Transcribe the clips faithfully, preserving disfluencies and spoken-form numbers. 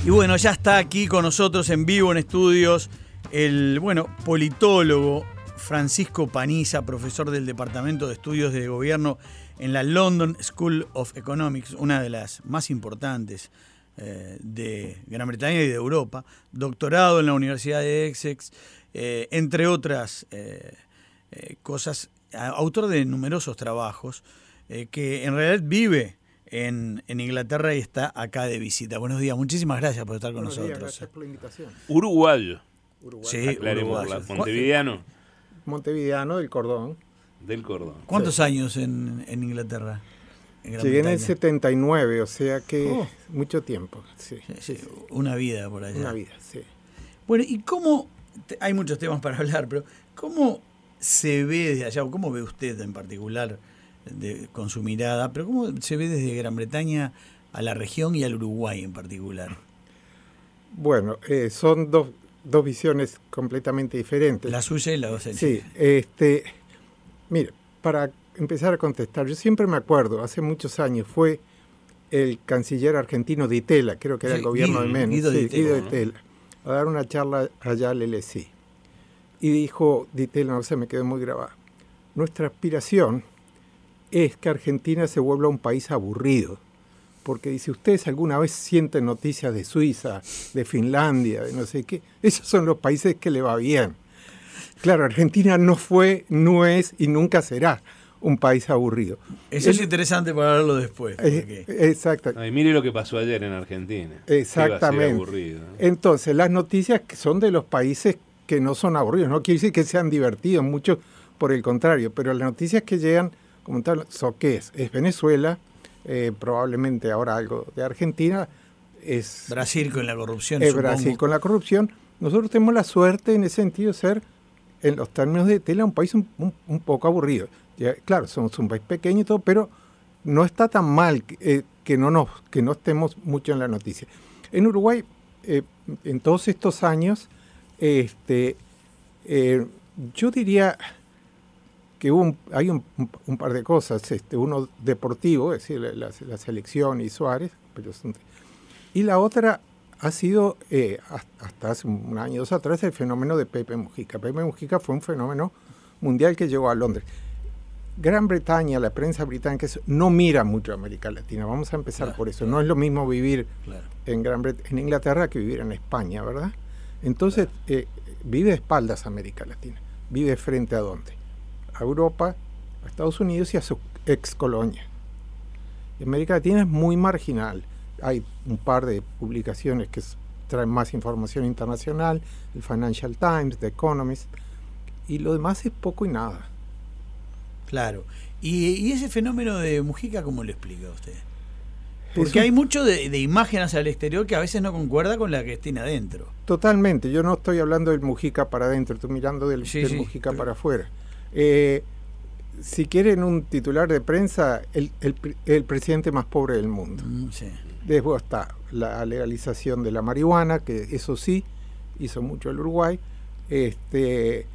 Y bueno, ya está aquí con nosotros en vivo en estudios el, bueno, politólogo Francisco Paniza, profesor del Departamento de Estudios de Gobierno en la London School of Economics, una de las más importantes eh, de Gran Bretaña y de Europa, doctorado en la Universidad de Essex, eh, entre otras eh, eh, cosas, autor de numerosos trabajos, eh, que en realidad vive En, en Inglaterra y está acá de visita. Buenos días, muchísimas gracias por estar con Buenos nosotros. Días, gracias por la invitación. Uruguayo. Uruguayo. Sí, Aclaremos, uruguayo. Montevideano. Montevideano del Cordón. Del Cordón. ¿Cuántos Sí. años en, en Inglaterra? En Gran Llegué en el Bretaña. setenta y nueve, o sea que Oh. mucho tiempo. Sí, Sí, sí, una vida por allá. una vida, sí. Bueno, ¿y cómo? te- Hay muchos temas para hablar, pero ¿cómo se ve desde allá, o cómo ve usted en particular, de, con su mirada, pero cómo se ve desde Gran Bretaña a la región y al Uruguay en particular? Bueno, eh, son dos, dos visiones completamente diferentes. La suya y la de Sí, este, mire, para empezar a contestar, yo siempre me acuerdo, hace muchos años, fue el canciller argentino Di Tella, creo que era Sí, el gobierno Guido- de Menem, Guido sí, Di Tella, Guido Di ¿no? Tella, a dar una charla allá al L S I. Y dijo, Di Tella, no sé, me quedó muy grabado, nuestra aspiración es que Argentina se vuelva un país aburrido. Porque dice, ustedes alguna vez sienten noticias de Suiza, de Finlandia, de no sé qué, esos son los países que le va bien. Claro, Argentina no fue, no es y nunca será un país aburrido. Eso es El- interesante para hablarlo después. Eh, porque- exacto. Ay, mire lo que pasó ayer en Argentina. Qué va a ser Exactamente. aburrido, ¿no? Entonces, las noticias que son de los países que no son aburridos, no quiere decir que sean divertidos, mucho por el contrario, pero las noticias que llegan, como tal, son ¿qué es? Es Venezuela, eh, probablemente ahora algo de Argentina, es Brasil con la corrupción, es supongo. Brasil con la corrupción. Nosotros tenemos la suerte en ese sentido de ser, en los términos de Tela, un país un, un- un poco aburrido. Ya, claro, somos un país pequeño y todo, pero no está tan mal eh, que, no nos, que no estemos mucho en la noticia. En Uruguay, eh, en todos estos años, este, eh, yo diría que hubo un- hay un, un- un par de cosas. Este, uno deportivo, es decir, la, la- la selección y Suárez, pero es un- y la otra ha sido, eh, hasta hasta hace un año o dos atrás, el fenómeno de Pepe Mujica. Pepe Mujica fue un fenómeno mundial que llegó a Londres. Gran Bretaña, la prensa británica, eso, no mira mucho a América Latina. Vamos a empezar Claro, por eso. claro. No es lo mismo vivir Claro. en, Gran Bret- en Inglaterra que vivir en España, ¿verdad? Entonces, eh, vive de espaldas a América Latina. Vive frente a dónde? A Europa, a Estados Unidos y a su ex colonia. Y América Latina es muy marginal. Hay un par de publicaciones que s- traen más información internacional, el Financial Times, The Economist, y lo demás es poco y nada. Claro. ¿Y, y ese fenómeno de Mujica, cómo lo explica usted? Porque Es un- hay mucho de, de imagen hacia el exterior que a veces no concuerda con la que tiene adentro. Totalmente, yo no estoy hablando del Mujica para adentro, estoy mirando del, Sí, del sí, Mujica pero- para afuera. Eh, si quieren un titular de prensa, el, el pre- el presidente más pobre del mundo. Mm, sí. Después está la legalización de la marihuana, que eso sí, hizo mucho el Uruguay. Este,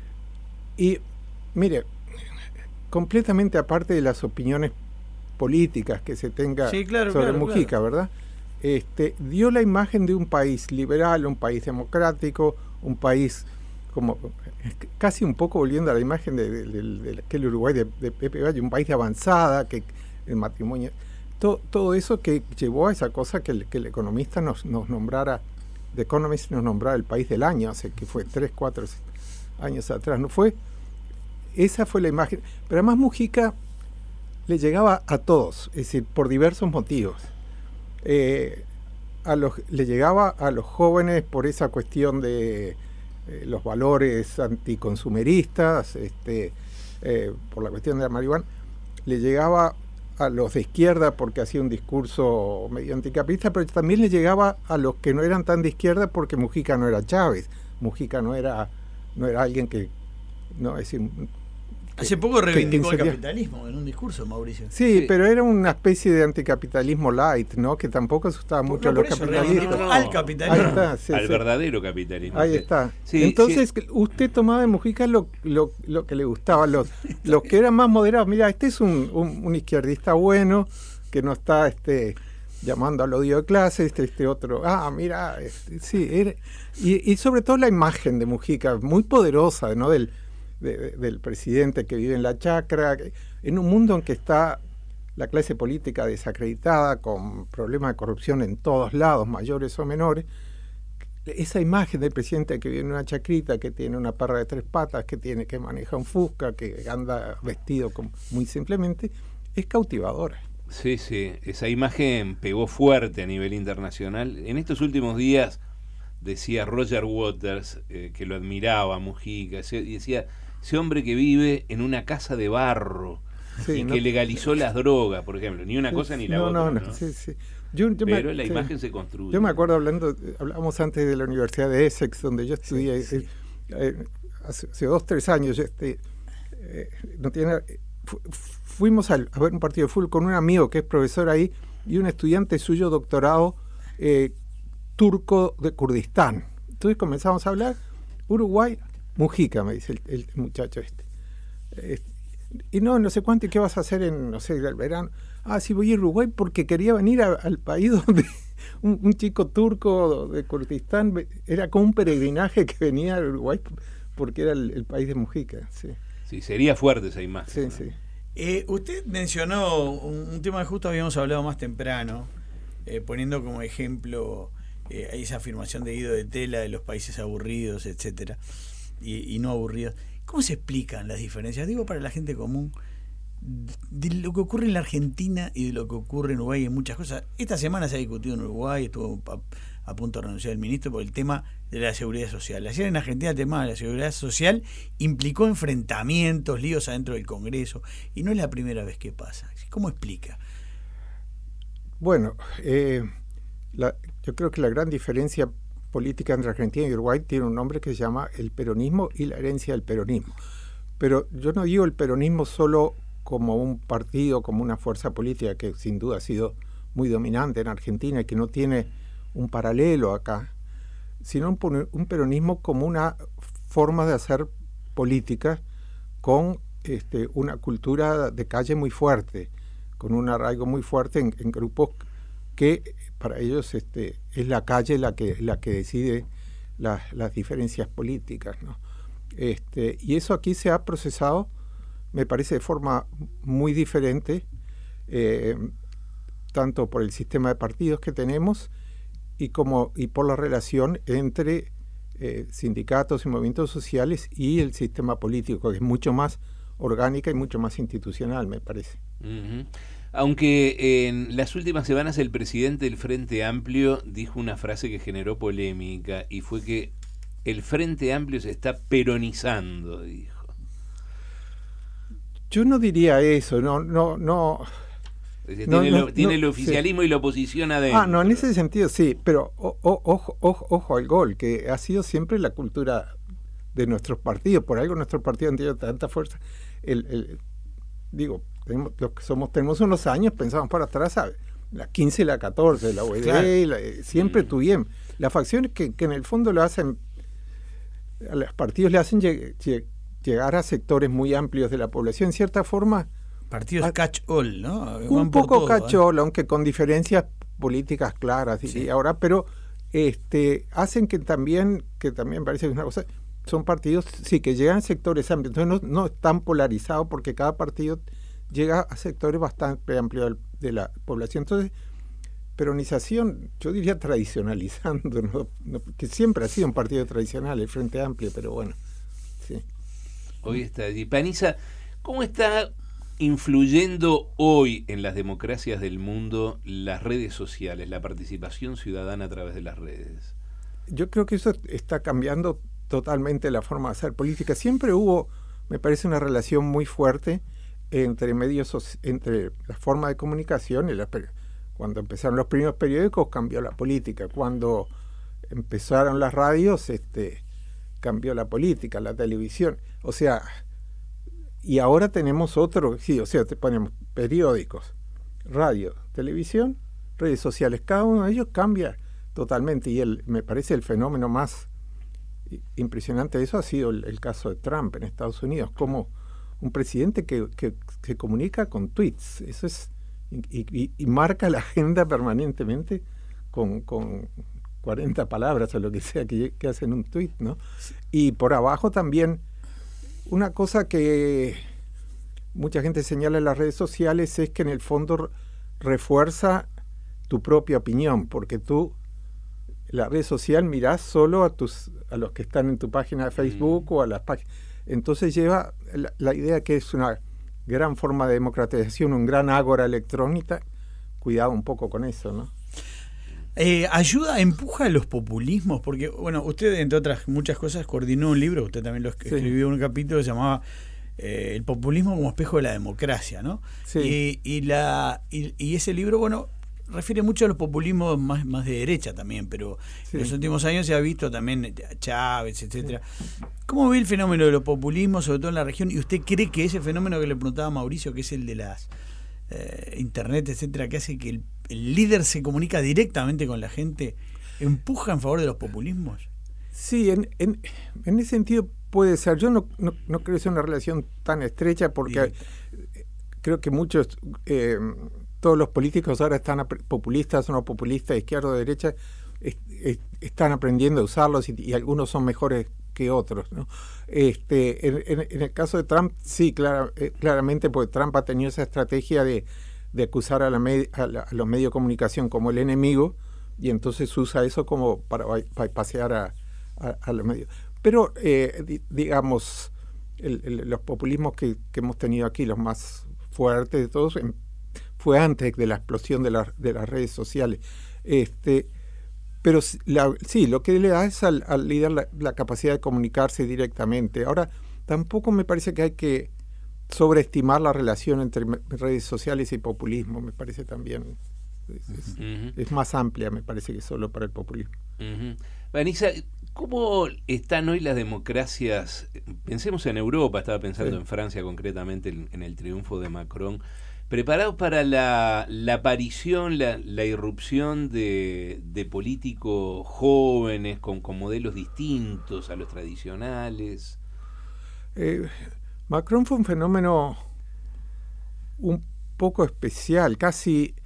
y mire, completamente aparte de las opiniones políticas que se tenga Sí, claro, sobre claro, Mujica, claro. ¿verdad? Este, dio la imagen de un país liberal, un país democrático, un país como casi un poco volviendo a la imagen de, de, de, de aquel Uruguay de, de Pepe Valle, un país de avanzada, que el matrimonio, todo, todo eso que llevó a esa cosa que el, que el economista nos, nos nombrara, The Economist nos nombrara el país del año, hace que fue tres, cuatro años atrás, ¿no fue? Esa fue la imagen. Pero además Mujica le llegaba a todos, es decir, por diversos motivos. Eh, a los, le llegaba a los jóvenes por esa cuestión de eh, los valores anticonsumeristas, este, eh, por la cuestión de la marihuana. Le llegaba a los de izquierda porque hacía un discurso medio anticapitalista, pero también le llegaba a los que no eran tan de izquierda porque Mujica no era Chávez, Mujica no era, no era alguien que, no, es decir, Hace poco que- reivindicó que el sería- capitalismo en un discurso, Mauricio. Sí, Sí. pero era una especie de anticapitalismo light, ¿no? Que tampoco asustaba mucho a No, los por eso, capitalistas. reivindicó No, no, no. al capitalismo. Ahí está, sí, Al sí. verdadero capitalismo. Ahí Sí. está. Sí, Entonces, sí. usted tomaba de Mujica lo, lo, lo que le gustaba. Los, los que eran más moderados, mira, este es un, un, un izquierdista bueno, que no está este llamando al odio de clase, este, este otro, ah, mira, este, sí, era, y, y sobre todo la imagen de Mujica, muy poderosa, ¿no? Del, de, del presidente que vive en la chacra, en un mundo en que está la clase política desacreditada, con problemas de corrupción en todos lados, mayores o menores. Esa imagen del presidente que vive en una chacrita, que tiene una perra de tres patas, que tiene que maneja un Fusca, que anda vestido como, muy simplemente, es cautivadora. Sí, sí, esa imagen pegó fuerte a nivel internacional. En estos últimos días decía Roger Waters, eh, que lo admiraba Mujica, y decía, ese hombre que vive en una casa de barro, sí, y no, que legalizó las drogas, por ejemplo, ni una cosa ni la no, otra. No, no, ¿no? Sí, sí. Yo, yo Pero me, la sí. imagen se construye. Yo me acuerdo hablando, hablamos antes de la Universidad de Essex, donde yo estudié, sí, sí. Eh, hace, hace dos, tres años, este, eh, no tiene... Fu, fuimos a, a ver un partido de fútbol con un amigo que es profesor ahí y un estudiante suyo doctorado eh, turco de Kurdistán. Entonces comenzamos a hablar, Uruguay, Mujica, me dice el, el muchacho este. Eh, y no, no sé cuánto, ¿qué vas a hacer en, no sé, el verano? Ah, sí, voy a Uruguay porque quería venir a, al país donde un, un chico turco de Kurdistán, era como un peregrinaje que venía a Uruguay porque era el, el país de Mujica, sí. Sí, sería fuerte esa imagen. Sí, ¿no? sí. Eh, usted mencionó un, un tema que justo habíamos hablado más temprano, eh, poniendo como ejemplo eh, esa afirmación de Guido de Tela de los países aburridos, etcétera, y, y no aburridos. ¿Cómo se explican las diferencias? Digo, para la gente común, de lo que ocurre en la Argentina y de lo que ocurre en Uruguay en muchas cosas. Esta semana se ha discutido en Uruguay, estuvo a, a punto de renunciar el ministro por el tema de la seguridad social. Ayer en Argentina el tema de la seguridad social implicó enfrentamientos, líos adentro del Congreso, y no es la primera vez que pasa. ¿Cómo explica? Bueno, eh, la, yo creo que la gran diferencia política entre Argentina y Uruguay tiene un nombre que se llama el peronismo y la herencia del peronismo. Pero yo no digo el peronismo solo como un partido, como una fuerza política que sin duda ha sido muy dominante en Argentina y que no tiene un paralelo acá, sino un, un peronismo como una forma de hacer política con este, una cultura de calle muy fuerte, con un arraigo muy fuerte en, en grupos que para ellos este, es la calle la que, la que decide las, las diferencias políticas, ¿no? Este, y eso aquí se ha procesado, me parece, de forma muy diferente, eh, tanto por el sistema de partidos que tenemos y, como, y por la relación entre eh, sindicatos y movimientos sociales y el sistema político, que es mucho más orgánica y mucho más institucional, me parece. Uh-huh. Aunque en las últimas semanas el presidente del Frente Amplio dijo una frase que generó polémica, y fue que el Frente Amplio se está peronizando, dijo. Yo no diría eso, no, no, no. Tiene, no, lo, no tiene no, el oficialismo sí. y la oposición adentro. Ah, no, en ese sentido sí, pero o, o, ojo, ojo, ojo al gol, que ha sido siempre la cultura de nuestros partidos. Por algo nuestros partidos han tenido tanta fuerza. El, el, digo, tenemos, los que somos, tenemos unos años, pensamos para atrás, ¿sabes? La quince y la catorce, la U E D, claro. la, siempre mm. tuvimos. Las facciones que, que en el fondo lo hacen, a los partidos le hacen lleg, lleg, llegar a sectores muy amplios de la población, en cierta forma. Partidos catch-all, ¿no? Un Van poco catch-all, ¿eh? Aunque con diferencias políticas claras, diría sí. ahora, pero este, hacen que también, que también parece que es una cosa, son partidos, sí, que llegan a sectores amplios, entonces no, no están polarizados porque cada partido llega a sectores bastante amplios de la población. Entonces, peronización, yo diría tradicionalizando, ¿no? No, que siempre ha sido un partido tradicional, el Frente Amplio, pero bueno, sí. Hoy está allí. Panizza, ¿cómo está influyendo hoy en las democracias del mundo las redes sociales, la participación ciudadana a través de las redes? Yo creo que eso está cambiando totalmente la forma de hacer política. Siempre hubo, me parece, una relación muy fuerte entre medios, entre la forma de comunicación y la, cuando empezaron los primeros periódicos cambió la política, cuando empezaron las radios este, cambió la política, la televisión, o sea, y ahora tenemos otro, sí, o sea, te ponemos periódicos, radio, televisión, redes sociales, cada uno de ellos cambia totalmente, y el, me parece el fenómeno más impresionante de eso ha sido el, el caso de Trump en Estados Unidos, como un presidente que, que se comunica con tweets, eso es y, y, y marca la agenda permanentemente con, con cuarenta palabras o lo que sea que, que hacen un tuit, ¿no? Y por abajo también, una cosa que mucha gente señala en las redes sociales es que en el fondo refuerza tu propia opinión, porque tú la red social mirás solo a tus a los que están en tu página de Facebook mm. o a las páginas. Entonces lleva la, la idea que es una gran forma de democratización, un gran ágora electrónica. Cuidado un poco con eso, ¿no? Eh, ¿Ayuda, empuja a los populismos? Porque, bueno, usted, entre otras muchas cosas, coordinó un libro, usted también lo escribió en sí. un capítulo que se llamaba eh, El populismo como espejo de la democracia, ¿no? Sí. Y, y, la, y, y ese libro, bueno, refiere mucho a los populismos más, más de derecha también, pero sí. en los últimos años se ha visto también a Chávez, etcétera. Sí. ¿Cómo ve el fenómeno de los populismos, sobre todo en la región? ¿Y usted cree que ese fenómeno que le preguntaba Mauricio, que es el de las eh, internet, etcétera, que hace que el, el líder se comunica directamente con la gente, empuja en favor de los populismos? Sí, en, en, en ese sentido puede ser. Yo no, no, no creo que sea una relación tan estrecha porque sí. creo que muchos... Eh, todos los políticos ahora están populistas o no populistas, izquierda o derecha, es, es, están aprendiendo a usarlos y, y algunos son mejores que otros, ¿no? Este, en, en, en el caso de Trump, sí, clara, eh, claramente, porque Trump ha tenido esa estrategia de, de acusar a, la med, a, la, a los medios de comunicación como el enemigo y entonces usa eso como para, para pasear a, a, a los medios. Pero, eh, di, digamos, el, el, los populismos que, que hemos tenido aquí, los más fuertes de todos, en, fue antes de la explosión de, la, de las redes sociales. Este, pero la, sí, lo que le da es al, al líder la, la capacidad de comunicarse directamente. Ahora, tampoco me parece que hay que sobreestimar la relación entre redes sociales y populismo. Me parece también, es, es, uh-huh. es más amplia, me parece, que solo para el populismo. Uh-huh. Vanessa, ¿cómo están hoy las democracias? Pensemos en Europa, estaba pensando sí. en Francia concretamente, en, en el triunfo de Macron. ¿Preparados para la, la aparición, la, la irrupción de, de políticos jóvenes con, con modelos distintos a los tradicionales? Eh, Macron fue un fenómeno un poco especial, casi...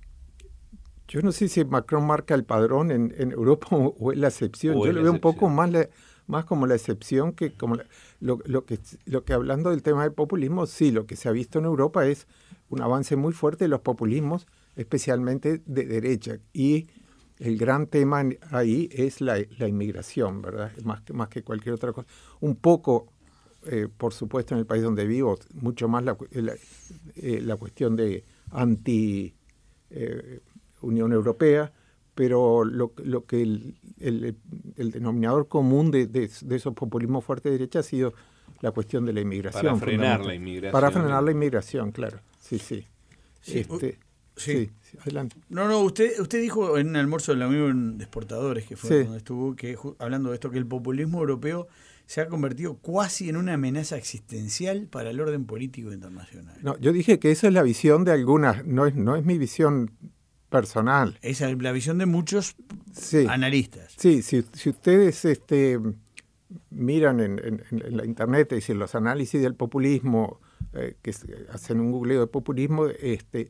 Yo no sé si Macron marca el padrón en, en Europa o, o es la excepción. Yo lo veo un poco más, la, más como la excepción que como la, lo, lo, que, lo que hablando del tema del populismo, sí, lo que se ha visto en Europa es un avance muy fuerte de los populismos, especialmente de derecha. Y el gran tema ahí es la, la inmigración, ¿verdad? Más que, más que cualquier otra cosa. Un poco, eh, por supuesto, en el país donde vivo, mucho más la, la, eh, la cuestión de anti eh, Unión Europea, pero lo, lo que el, el, el denominador común de, de, de esos populismos fuertes de derecha ha sido la cuestión de la inmigración. Para frenar la inmigración. Para frenar la inmigración, claro. Sí, sí. Sí, este, sí. sí, adelante. No, no, usted usted dijo en un almuerzo de la Unión de Exportadores, que fue sí. donde estuvo, que hablando de esto, que el populismo europeo se ha convertido cuasi en una amenaza existencial para el orden político internacional. No, yo dije que esa es la visión de algunas, no es, no es mi visión personal. Esa es la visión de muchos sí. analistas. Sí, si, si ustedes este, miran en, en, en la internet, es decir, los análisis del populismo, eh, que hacen un googleo de populismo, este,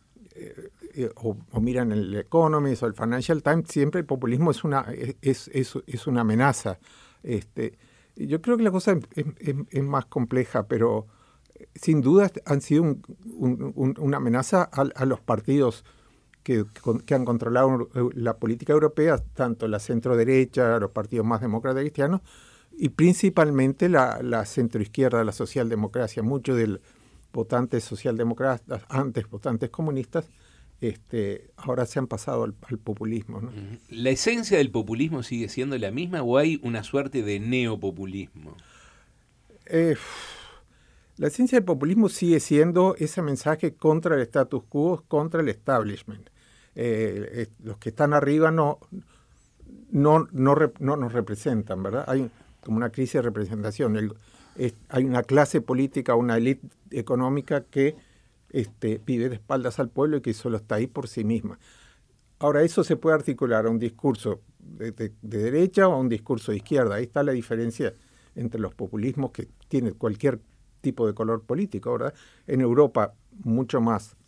eh, o, o miran el Economist o el Financial Times, siempre el populismo es una, es, es, es una amenaza. Este, yo creo que la cosa es, es, es más compleja, pero sin duda han sido un, un, un, una amenaza a, a los partidos Que, que han controlado la política europea, tanto la centro-derecha, los partidos más demócratas cristianos, y principalmente la, la centro-izquierda, la socialdemocracia. Muchos de los votantes socialdemócratas, antes votantes comunistas, este, ahora se han pasado al, al populismo, ¿no? ¿La esencia del populismo sigue siendo la misma o hay una suerte de neopopulismo? Eh, La esencia del populismo sigue siendo ese mensaje contra el status quo, contra el establishment. Eh, eh, los que están arriba no, no, no, rep, no nos representan, ¿verdad? Hay como una crisis de representación. El, es, hay una clase política, una élite económica que este, vive de espaldas al pueblo y que solo está ahí por sí misma. Ahora, eso se puede articular a un discurso de, de, de derecha o a un discurso de izquierda. Ahí está la diferencia entre los populismos que tiene cualquier tipo de color político, ¿verdad? En Europa, mucho más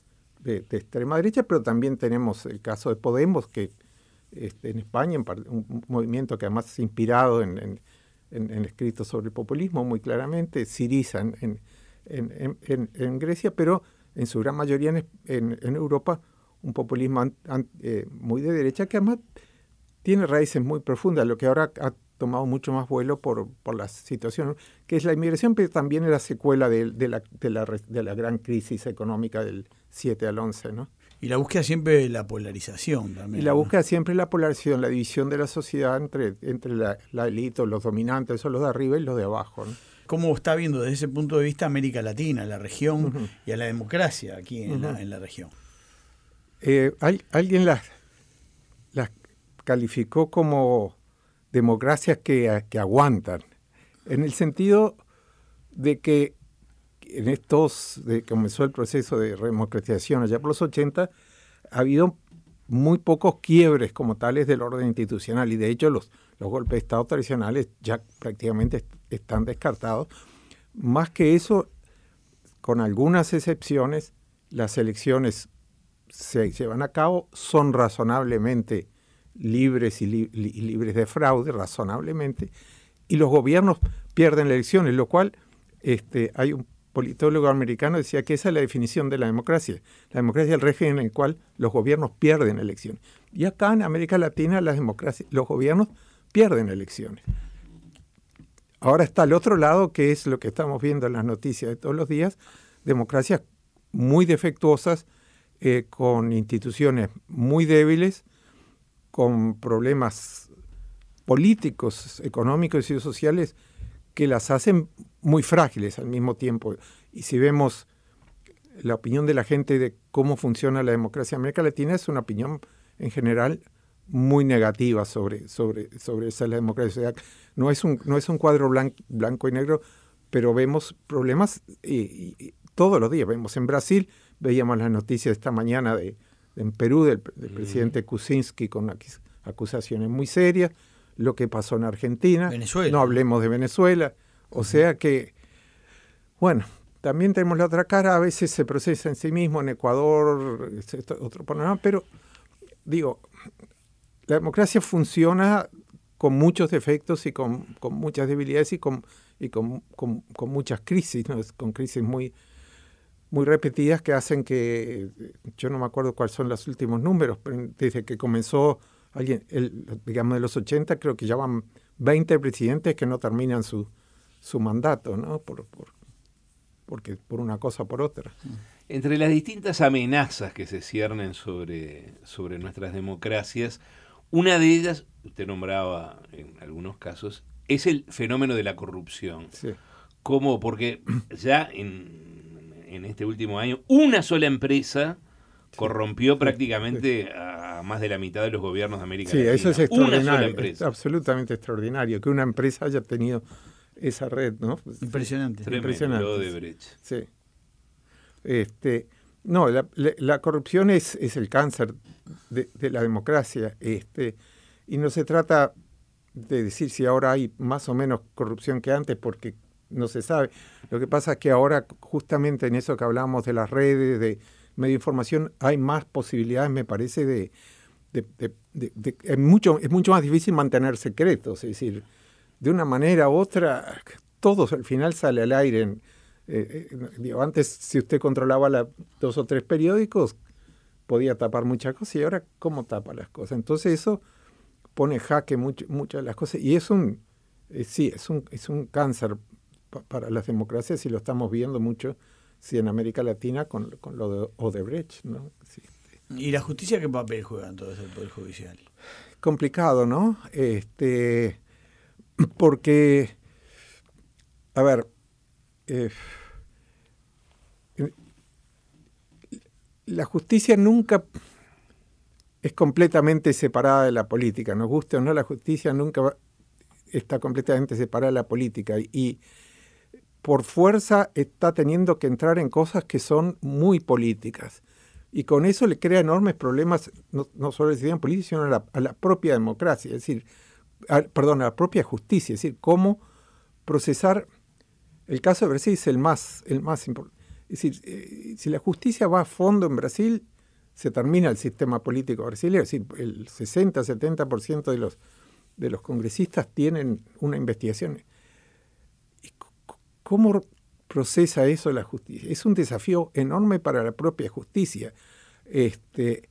de, de extrema derecha, pero también tenemos el caso de Podemos, que este, en España, en par, un, un movimiento que además es inspirado en, en, en, en escritos sobre el populismo, muy claramente, Syriza en, en, en, en, en Grecia, pero en su gran mayoría en, en, en Europa, un populismo an, an, eh, muy de derecha, que además tiene raíces muy profundas, lo que ahora ha tomado mucho más vuelo por, por la situación, que es la inmigración, pero también es la secuela de, de, la, de, la, de la gran crisis económica del siete al once, ¿no? Y la búsqueda siempre de la polarización también. Y la ¿no? búsqueda siempre de la polarización, la división de la sociedad entre, entre la, la élite, los dominantes, son los de arriba y los de abajo, ¿no? ¿Cómo está viendo desde ese punto de vista América Latina, la región uh-huh. y a la democracia aquí en, uh-huh. la, en la región? Eh, hay, alguien las, las calificó como democracias que, que aguantan, en el sentido de que en estos, de que comenzó el proceso de democratización allá por los ochenta, ha habido muy pocos quiebres como tales del orden institucional, y de hecho los, los golpes de Estado tradicionales ya prácticamente est- están descartados. Más que eso, con algunas excepciones, las elecciones se llevan a cabo, son razonablemente libres y, li- y libres de fraude, razonablemente, y los gobiernos pierden elecciones, lo cual este, hay un politólogo americano decía que esa es la definición de la democracia. La democracia es el régimen en el cual los gobiernos pierden elecciones. Y acá en América Latina las democracias, los gobiernos pierden elecciones. Ahora está el otro lado, que es lo que estamos viendo en las noticias de todos los días, democracias muy defectuosas, eh, con instituciones muy débiles, con problemas políticos, económicos y sociales que las hacen muy frágiles al mismo tiempo. Y si vemos la opinión de la gente de cómo funciona la democracia en América Latina, es una opinión en general muy negativa sobre, sobre, sobre esa la democracia. O sea, no es un, no es un cuadro blanco, blanco y negro, pero vemos problemas y, y, y todos los días. Vemos en Brasil, veíamos las noticias esta mañana de, de en Perú del, del mm. presidente Kuczynski con acusaciones muy serias, lo que pasó en Argentina, Venezuela. No hablemos de Venezuela, o uh-huh. sea que, bueno, también tenemos la otra cara, a veces se procesa en sí mismo, en Ecuador, otro panorama, pero digo, la democracia funciona con muchos defectos y con, con muchas debilidades y con, y con, con, con muchas crisis, ¿no? Con crisis muy, muy repetidas que hacen que, yo no me acuerdo cuáles son los últimos números, pero desde que comenzó alguien, el, digamos de los ochenta, creo que ya van veinte presidentes que no terminan su, su mandato, ¿no? Por, por, porque por una cosa o por otra. Entre las distintas amenazas que se ciernen sobre, sobre nuestras democracias, una de ellas, usted nombraba en algunos casos, es el fenómeno de la corrupción. Sí. ¿Cómo? Porque ya en, en este último año, una sola empresa corrompió sí, prácticamente sí. a más de la mitad de los gobiernos de América sí, Latina. Sí, eso es extraordinario. Una sola empresa. Es absolutamente extraordinario que una empresa haya tenido esa red, ¿no? Impresionante. Tremendo, Impresionante. Lo de Brecht. Sí. Este, no, la, la, la corrupción es, es el cáncer de, de la democracia. Este, y no se trata de decir si ahora hay más o menos corrupción que antes, porque no se sabe. Lo que pasa es que ahora, justamente en eso que hablamos de las redes, de medio de información, hay más posibilidades, me parece, de... de, de, de, de es, mucho, es mucho más difícil mantener secretos, es decir, de una manera u otra, todo al final sale al aire. En, eh, eh, digo, antes, si usted controlaba la, dos o tres periódicos, podía tapar muchas cosas, y ahora, ¿cómo tapa las cosas? Entonces eso pone en jaque mucho, muchas de las cosas, y es un, eh, sí, es un, es un cáncer pa, para las democracias, y lo estamos viendo mucho, sí, en América Latina con, con lo de Odebrecht, ¿no? Sí. ¿Y la justicia qué papel juega entonces el Poder Judicial? Complicado, ¿no? Este, porque, a ver, eh, la justicia nunca es completamente separada de la política. Nos guste o no, la justicia nunca está completamente separada de la política. Y por fuerza está teniendo que entrar en cosas que son muy políticas. Y con eso le crea enormes problemas, no, no solo al sistema político, sino a la, a la propia democracia, es decir, a, perdón, a la propia justicia, es decir, cómo procesar. El caso de Brasil es el más, el más importante. Es decir, eh, si la justicia va a fondo en Brasil, se termina el sistema político brasileño. Es decir, el sesenta, setenta por ciento de los, de los congresistas tienen una investigación. ¿Y cómo procesa eso la justicia? Es un desafío enorme para la propia justicia. Este,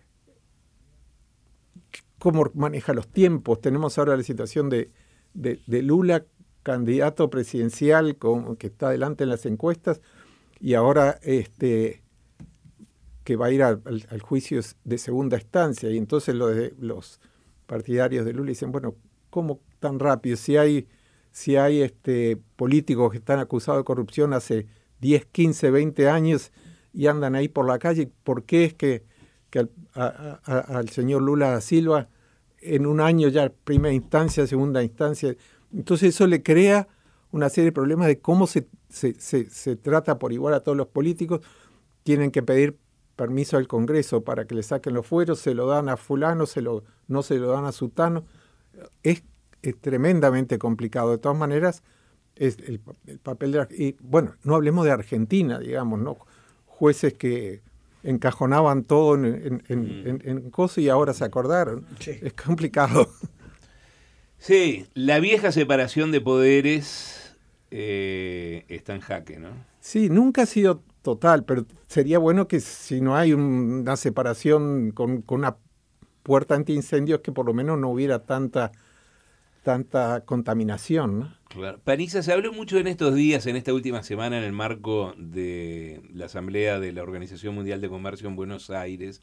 ¿Cómo maneja los tiempos? Tenemos ahora la situación de, de, de Lula, candidato presidencial con, que está adelante en las encuestas, y ahora este, que va a ir al, al juicio de segunda instancia. Y entonces los, los partidarios de Lula dicen, bueno, ¿cómo tan rápido? Si hay, si hay este, políticos que están acusados de corrupción hace diez, quince, veinte años y andan ahí por la calle, ¿por qué es que, que al, a, a, al señor Lula da Silva en un año ya primera instancia, segunda instancia? Entonces eso le crea una serie de problemas de cómo se, se, se, se trata por igual a todos los políticos. Tienen que pedir permiso al Congreso para que le saquen los fueros, se lo dan a fulano, se lo, no se lo dan a sutano. Es, es tremendamente complicado. De todas maneras, es el, el papel de... Y bueno, no hablemos de Argentina, digamos, ¿no? Jueces que encajonaban todo en, en, en, en, en cosas y ahora se acordaron. Sí. Es complicado. Sí, la vieja separación de poderes eh, está en jaque, ¿no? Sí, nunca ha sido total, pero sería bueno que si no hay un, una separación con, con una puerta antiincendios, que por lo menos no hubiera tanta, tanta contaminación, ¿no? Claro. Paniza, se habló mucho en estos días, en esta última semana, en el marco de la Asamblea de la Organización Mundial de Comercio en Buenos Aires,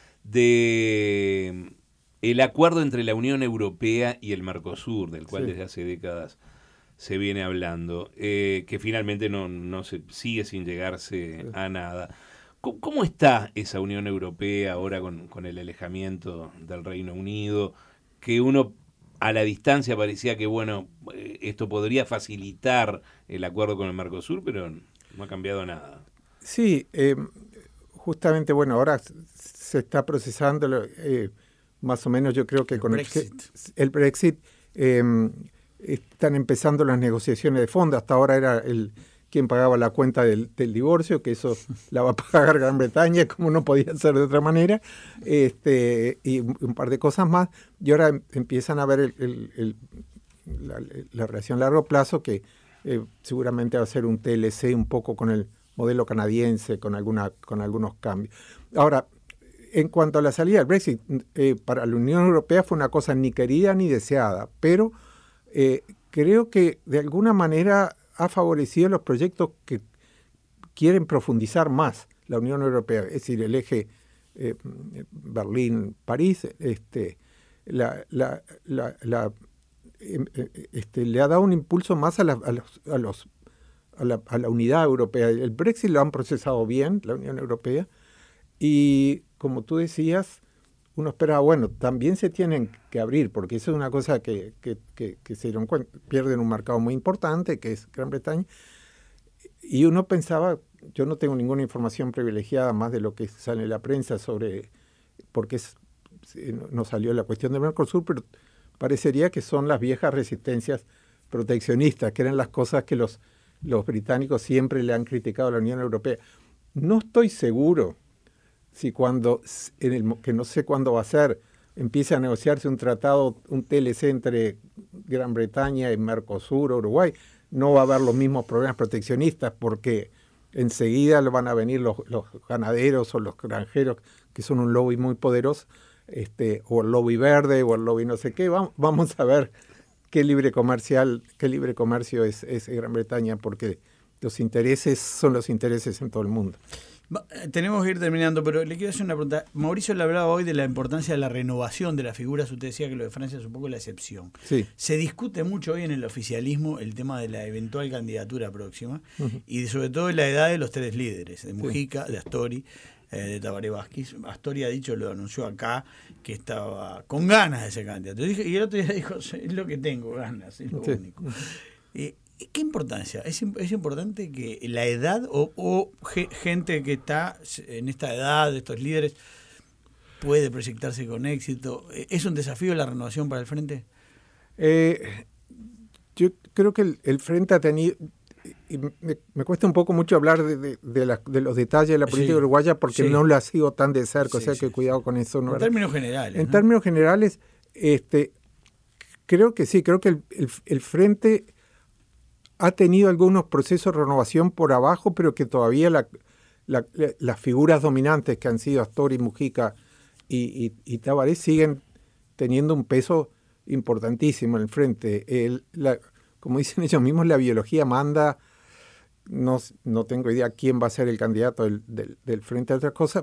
de el acuerdo entre la Unión Europea y el Mercosur, del cual sí. desde hace décadas se viene hablando, eh, que finalmente no, no se sigue sin llegarse sí. a nada. ¿Cómo, ¿Cómo está esa Unión Europea ahora con, con el alejamiento del Reino Unido? Que uno a la distancia parecía que, bueno, esto podría facilitar el acuerdo con el Mercosur, pero no ha cambiado nada. Sí, eh, justamente, bueno, ahora se está procesando, eh, más o menos yo creo que el con Brexit. el, el Brexit eh, están empezando las negociaciones de fondo. Hasta ahora era el quien pagaba la cuenta del, del divorcio, que eso la va a pagar Gran Bretaña, como no podía ser de otra manera, este, y un par de cosas más. Y ahora empiezan a ver el, el, el, la, la relación a largo plazo, que eh, seguramente va a ser un T L C un poco con el modelo canadiense, con, alguna, con algunos cambios. Ahora, en cuanto a la salida del Brexit, eh, para la Unión Europea fue una cosa ni querida ni deseada, pero eh, creo que de alguna manera ha favorecido los proyectos que quieren profundizar más la Unión Europea, es decir, el eje eh, Berlín-París, este, la, la, la, la, este, le ha dado un impulso más a, la, a, los, a, los, a, la, a la unidad europea. El Brexit lo han procesado bien, la Unión Europea, y como tú decías, uno espera, bueno, también se tienen que abrir, porque eso es una cosa que, que, que, que se dieron cuenta, pierden un mercado muy importante, que es Gran Bretaña, y uno pensaba, yo no tengo ninguna información privilegiada más de lo que sale en la prensa sobre por qué no salió la cuestión del Mercosur, pero parecería que son las viejas resistencias proteccionistas, que eran las cosas que los, los británicos siempre le han criticado a la Unión Europea. No estoy seguro si cuando, en el, que no sé cuándo va a ser, empiece a negociarse un tratado, un T L C entre Gran Bretaña y Mercosur, Uruguay, no va a haber los mismos problemas proteccionistas, porque enseguida van a venir los, los ganaderos o los granjeros, que son un lobby muy poderoso, este, o el lobby verde, o el lobby no sé qué. Vamos, vamos a ver qué libre comercial, qué libre comercio es, es Gran Bretaña, porque los intereses son los intereses en todo el mundo. Tenemos que ir terminando, pero le quiero hacer una pregunta. Mauricio le hablaba hoy de la importancia de la renovación de las figuras. Usted decía que lo de Francia es un poco la excepción. Sí. Se discute mucho hoy en el oficialismo el tema de la eventual candidatura próxima, uh-huh. y sobre todo la edad de los tres líderes, de Mujica, sí. de Astori, eh, de Tabaré Vázquez. Astori ha dicho, lo anunció acá, que estaba con ganas de ser candidato. Y el otro día dijo, es lo que tengo, ganas, es lo sí. único. Eh, ¿Qué importancia? ¿Es, es importante que la edad o, o gente que está en esta edad, estos líderes, puede proyectarse con éxito? ¿Es un desafío la renovación para el Frente? Eh, yo creo que el, el Frente ha tenido, y me, me cuesta un poco mucho hablar de, de, de, la, de los detalles de la política sí, uruguaya porque sí. no la sigo tan de cerca, sí, o sea sí, que sí, cuidado sí. con eso. ¿no? En términos generales. En ¿no? términos generales, este, creo que sí, creo que el, el, el Frente ha tenido algunos procesos de renovación por abajo, pero que todavía la, la, la, las figuras dominantes que han sido Astori, Mujica y, y, y Tabaré siguen teniendo un peso importantísimo en el Frente. El, la, como dicen ellos mismos, la biología manda. No, no tengo idea quién va a ser el candidato del, del, del Frente a otras cosas,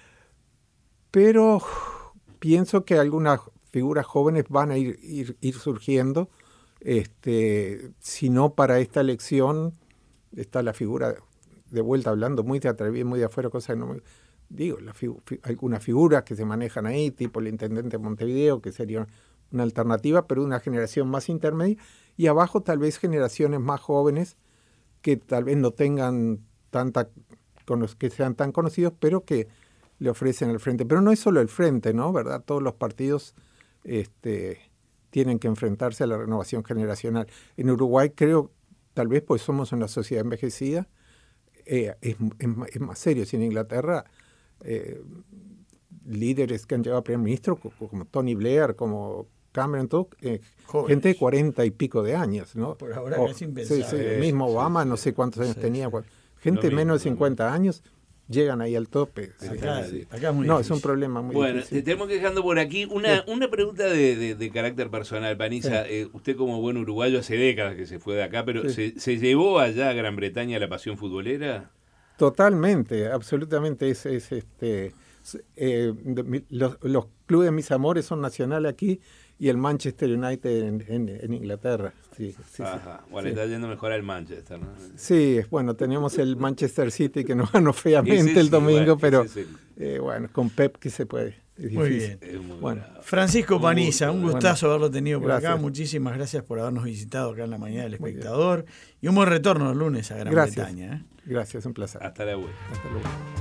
pero pienso que algunas figuras jóvenes van a ir, ir, ir surgiendo. Este, si no para esta elección, está la figura, de vuelta hablando muy de atrás, muy de afuera, cosas que no me... Digo, la figu, fi, algunas figuras que se manejan ahí, tipo el intendente de Montevideo, que sería una alternativa, pero una generación más intermedia, y abajo tal vez generaciones más jóvenes, que tal vez no tengan tanta, que sean tan conocidos, pero que le ofrecen el Frente. Pero no es solo el Frente, ¿no? ¿Verdad? Todos los partidos este, tienen que enfrentarse a la renovación generacional. En Uruguay creo, tal vez pues somos una sociedad envejecida, eh, es, es, es más serio. Si en Inglaterra, eh, líderes que han llegado a primer ministro, como, como Tony Blair, como Cameron, todo, eh, gente de cuarenta y pico de años, ¿no? Por ahora o, es impensable. Sí, sí, el mismo Obama, sí, no sé cuántos años sí, tenía. Sí. Gente de menos de cincuenta años llegan ahí al tope. Sí. Acá, sí. Acá es muy no, difícil. Es un problema muy bueno, difícil. Bueno, te tenemos que dejando por aquí una, sí. una pregunta de, de, de carácter personal, Panizza. Sí. Eh, usted como buen uruguayo hace décadas que se fue de acá, pero sí. ¿se, ¿se llevó allá a Gran Bretaña la pasión futbolera? Totalmente, absolutamente. Es, es este, eh, de, los, los clubes de mis amores son nacionales aquí, y el Manchester United en, en, en Inglaterra. Sí, sí, Ajá, sí, bueno, sí. Está yendo mejor al Manchester, ¿no? Sí, bueno, tenemos el Manchester City que nos ganó feamente ese el sí, domingo, bueno, pero el... eh, bueno, con Pep que se puede. Es muy difícil. bien. Es muy bueno, Francisco Panizza, un gustazo bueno, haberlo tenido por gracias. acá. Muchísimas gracias por habernos visitado acá en la mañana del Espectador. Y un buen retorno el lunes a Gran gracias. Bretaña. ¿eh? Gracias, un placer. Hasta la vuelta. Hasta luego.